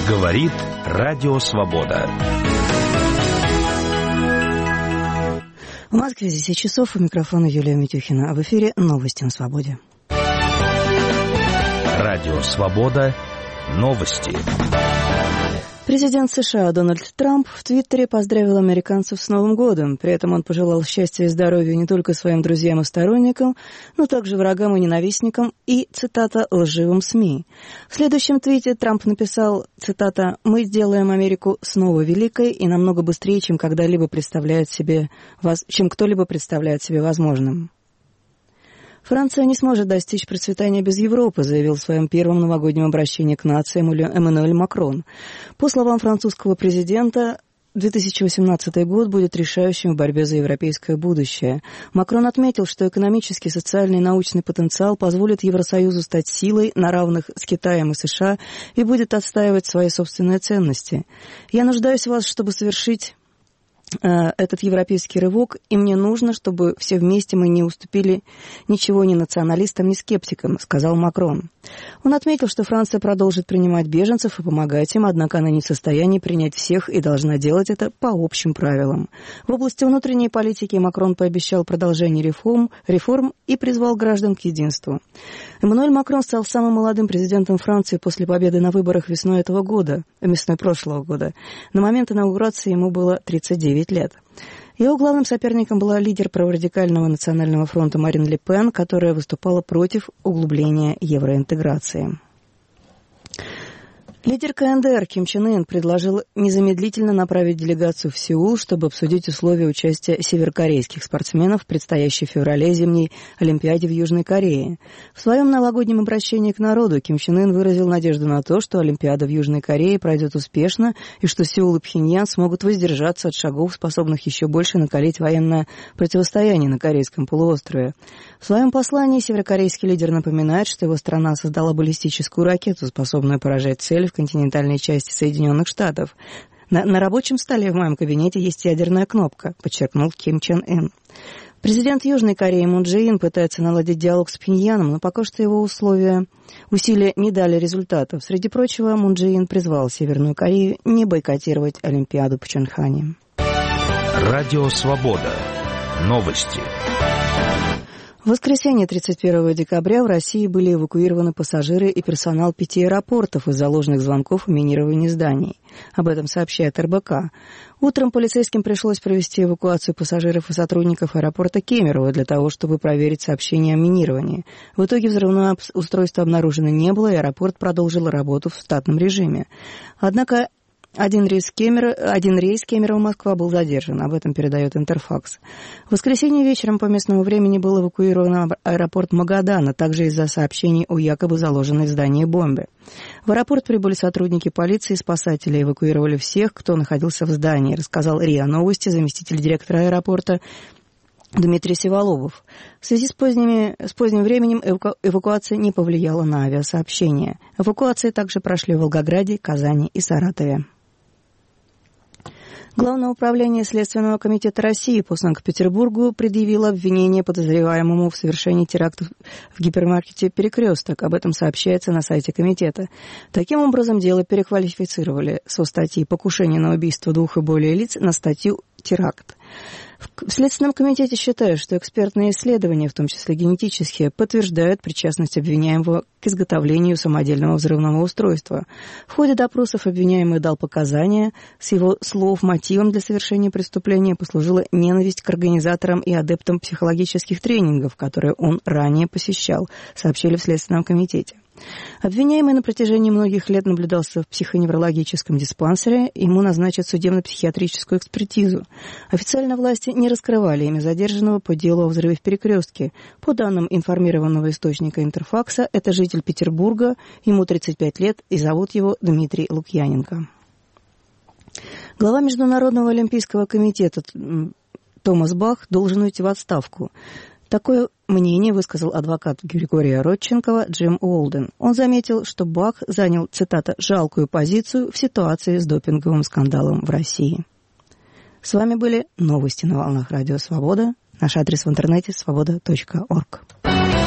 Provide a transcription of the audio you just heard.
Говорит Радио Свобода. В Москве 10 часов, у микрофона Юлия Митюхина, а в эфире новости на свободе. Радио Свобода. Новости. Президент США Дональд Трамп в Твиттере поздравил американцев с Новым годом. При этом он пожелал счастья и здоровья не только своим друзьям и сторонникам, но также врагам и ненавистникам и, цитата, «лживым СМИ». В следующем твите Трамп написал, цитата, «Мы сделаем Америку снова великой и намного быстрее, чем кто-либо представляет себе возможным». Франция не сможет достичь процветания без Европы, заявил в своем первом новогоднем обращении к нации Эммануэль Макрон. По словам французского президента, 2018 год будет решающим в борьбе за европейское будущее. Макрон отметил, что экономический, социальный и научный потенциал позволит Евросоюзу стать силой на равных с Китаем и США и будет отстаивать свои собственные ценности. «Я нуждаюсь в вас, чтобы совершить этот европейский рывок, и мне нужно, чтобы все вместе мы не уступили ничего ни националистам, ни скептикам», — сказал Макрон. Он отметил, что Франция продолжит принимать беженцев и помогать им, однако она не в состоянии принять всех и должна делать это по общим правилам. В области внутренней политики Макрон пообещал продолжение реформ и призвал граждан к единству. Эммануэль Макрон стал самым молодым президентом Франции после победы на выборах весной прошлого года. На момент инаугурации ему было 39 лет. Его главным соперником была лидер праворадикального национального фронта Марин Ле Пен, которая выступала против углубления евроинтеграции. Лидер КНДР Ким Чен Ын предложил незамедлительно направить делегацию в Сеул, чтобы обсудить условия участия северокорейских спортсменов в предстоящей в феврале зимней Олимпиаде в Южной Корее. В своем новогоднем обращении к народу Ким Чен Ын выразил надежду на то, что Олимпиада в Южной Корее пройдет успешно и что Сеул и Пхеньян смогут воздержаться от шагов, способных еще больше накалить военное противостояние на Корейском полуострове. В своем послании северокорейский лидер напоминает, что его страна создала баллистическую ракету, способную поражать цели в континентальной части Соединенных Штатов. На рабочем столе в моем кабинете есть ядерная кнопка, подчеркнул Ким Чен Ын. Президент Южной Кореи Мун Чжэ Ин пытается наладить диалог с Пхеньяном, но пока что его усилия не дали результатов. Среди прочего, Мун Чжэ Ин призвал Северную Корею не бойкотировать Олимпиаду в Пхенчхане. Радио Свобода. Новости. В воскресенье 31 декабря в России были эвакуированы пассажиры и персонал 5 аэропортов из-за ложных звонков о минировании зданий. Об этом сообщает РБК. Утром полицейским пришлось провести эвакуацию пассажиров и сотрудников аэропорта Кемерово для того, чтобы проверить сообщения о минировании. В итоге взрывное устройство обнаружено не было, и аэропорт продолжил работу в штатном режиме. Однако один рейс Кемерово-Москва был задержан, об этом передает Интерфакс. В воскресенье вечером по местному времени был эвакуирован аэропорт Магадана, также из-за сообщений о якобы заложенной в здании бомбе. В аэропорт прибыли сотрудники полиции и спасатели, эвакуировали всех, кто находился в здании, рассказал РИА Новости заместитель директора аэропорта Дмитрий Севолобов. В связи с поздним временем эвакуация не повлияла на авиасообщение. Эвакуации также прошли в Волгограде, Казани и Саратове. Главное управление Следственного комитета России по Санкт-Петербургу предъявило обвинение подозреваемому в совершении терактов в гипермаркете «Перекресток». Об этом сообщается на сайте комитета. Таким образом, дело переквалифицировали со статьи «Покушение на убийство 2 и более лиц» на статью «Теракт». В Следственном комитете считают, что экспертные исследования, в том числе генетические, подтверждают причастность обвиняемого к изготовлению самодельного взрывного устройства. В ходе допросов обвиняемый дал показания. С его слов мотивом для совершения преступления послужила ненависть к организаторам и адептам психологических тренингов, которые он ранее посещал, сообщили в Следственном комитете. Обвиняемый на протяжении многих лет наблюдался в психоневрологическом диспансере, ему назначат судебно-психиатрическую экспертизу. Официально власти не раскрывали имя задержанного по делу о взрыве в Перекрестке. По данным информированного источника Интерфакса, это житель Петербурга, ему 35 лет, и зовут его Дмитрий Лукьяненко. Глава Международного олимпийского комитета Томас Бах должен уйти в отставку. Такое мнение высказал адвокат Григория Родченкова Джим Уолден. Он заметил, что Бах занял, цитата, «жалкую позицию в ситуации с допинговым скандалом в России». С вами были новости на волнах Радио Свобода. Наш адрес в интернете – svoboda.org.